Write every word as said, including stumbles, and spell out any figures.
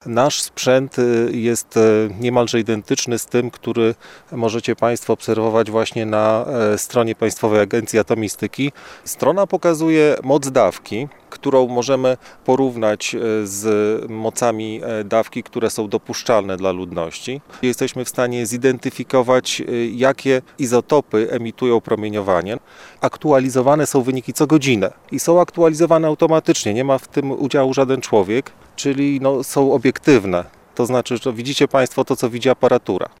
Nasz sprzęt jest niemalże identyczny z tym, który możecie Państwo obserwować właśnie na stronie Państwowej Agencji Atomistyki. Strona pokazuje moc dawki, którą możemy porównać z mocami dawki, które są dopuszczalne dla ludności. Jesteśmy w stanie zidentyfikować, jakie izotopy emitują promieniowanie. Aktualizowane są wyniki co godzinę i są aktualizowane automatycznie, nie ma w tym udziału żaden człowiek, czyli no, są obiektywne. To znaczy, że widzicie Państwo to, co widzi aparatura.